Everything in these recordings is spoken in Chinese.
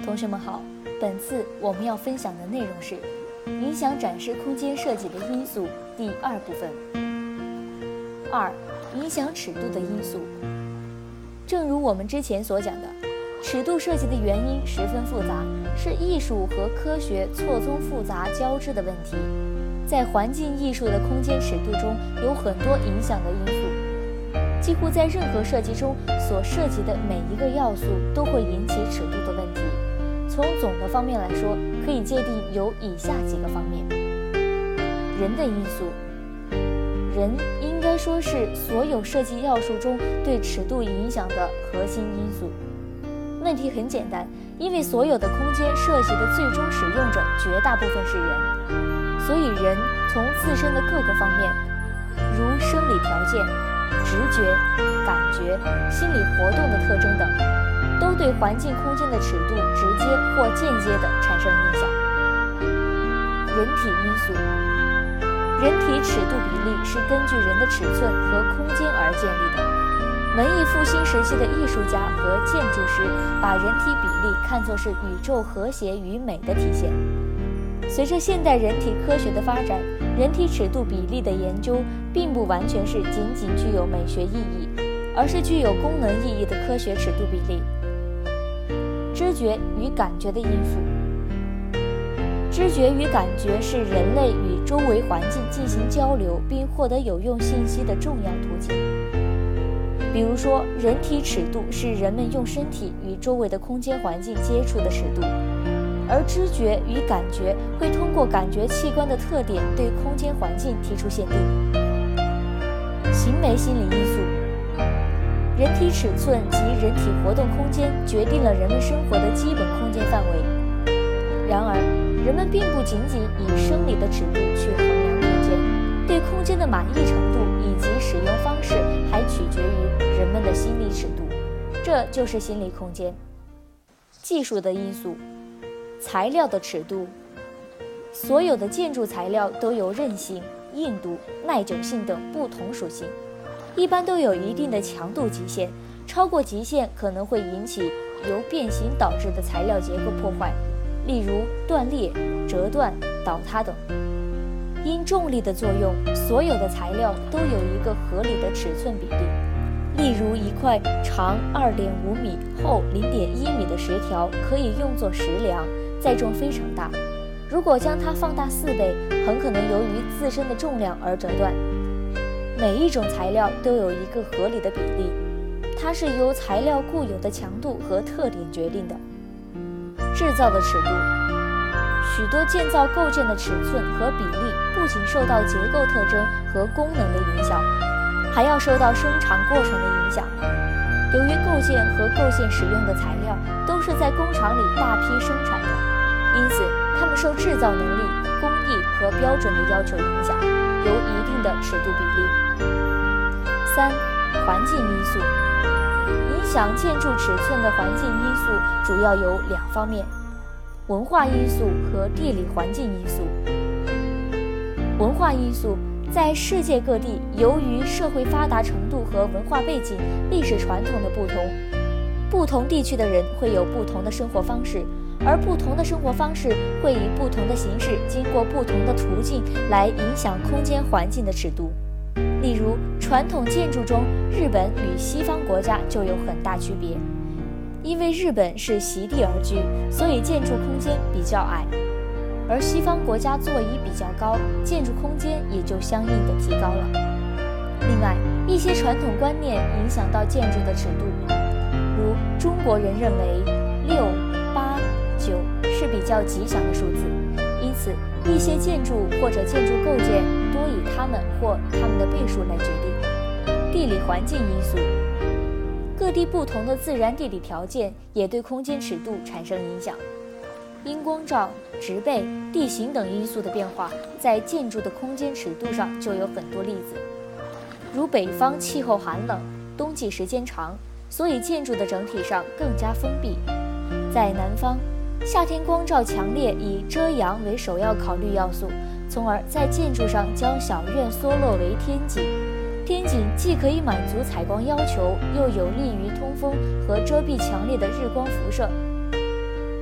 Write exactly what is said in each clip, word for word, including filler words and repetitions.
同学们好，本次我们要分享的内容是影响展示空间设计的因素第二部分。二、影响尺度的因素。正如我们之前所讲的，尺度设计的原因十分复杂，是艺术和科学错综复杂交织的问题。在环境艺术的空间尺度中有很多影响的因素，几乎在任何设计中所涉及的每一个要素都会引起尺度的问题。从总的方面来说，可以界定有以下几个方面。人的因素，人应该说是所有设计要素中对尺度影响的核心因素。问题很简单，因为所有的空间设计的最终使用者绝大部分是人，所以人从自身的各个方面，如生理条件、直觉、感觉、心理活动的特征等，都对环境空间的尺度直接或间接地产生影响。人体因素，人体尺度比例是根据人的尺寸和空间而建立的。文艺复兴时期的艺术家和建筑师把人体比例看作是宇宙和谐与美的体现。随着现代人体科学的发展，人体尺度比例的研究并不完全是仅仅具有美学意义，而是具有功能意义的科学尺度比例。知觉与感觉的因素，知觉与感觉是人类与周围环境进行交流并获得有用信息的重要途径。比如说，人体尺度是人们用身体与周围的空间环境接触的尺度，而知觉与感觉会通过感觉器官的特点对空间环境提出限定。行为心理因素，人体尺寸及人体活动空间决定了人们生活的基本空间范围。然而，人们并不仅仅以生理的尺度去衡量空间，对空间的满意程度以及使用方式还取决于人们的心理尺度，这就是心理空间。技术的因素，材料的尺度，所有的建筑材料都有韧性、硬度、耐久性等不同属性，一般都有一定的强度极限，超过极限可能会引起由变形导致的材料结构破坏，例如断裂、折断、倒塌等。因重力的作用，所有的材料都有一个合理的尺寸比例。例如，一块长 二点五米、厚 零点一米的石条可以用作石梁，载重非常大。如果将它放大四倍，很可能由于自身的重量而折断。每一种材料都有一个合理的比例，它是由材料固有的强度和特点决定的。制造的尺度，许多建造构件的尺寸和比例不仅受到结构特征和功能的影响，还要受到生产过程的影响。由于构件和构件使用的材料都是在工厂里大批生产的，因此它们受制造能力、工艺和标准的要求影响，有一定的尺度比例。三、环境因素。影响建筑尺寸的环境因素主要有两方面：文化因素和地理环境因素。文化因素，在世界各地，由于社会发达程度和文化背景、历史传统的不同，不同地区的人会有不同的生活方式，而不同的生活方式会以不同的形式，经过不同的途径来影响空间环境的尺度。例如，传统建筑中，日本与西方国家就有很大区别。因为日本是席地而居，所以建筑空间比较矮，而西方国家座椅比较高，建筑空间也就相应的提高了。另外，一些传统观念影响到建筑的尺度，如中国人认为六、八、九是比较吉祥的数字，因此一些建筑或者建筑构件多以它们或它们的倍数来决定。地理环境因素，各地不同的自然地理条件也对空间尺度产生影响。因光照、植被、地形等因素的变化，在建筑的空间尺度上就有很多例子。如北方气候寒冷，冬季时间长，所以建筑的整体上更加封闭。在南方，夏天光照强烈，以遮阳为首要考虑要素，从而在建筑上将小院缩落为天井。天井既可以满足采光要求，又有利于通风和遮蔽强烈的日光辐射。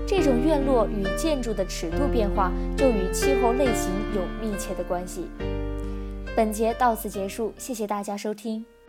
这种院落与建筑的尺度变化就与气候类型有密切的关系。本节到此结束，谢谢大家收听。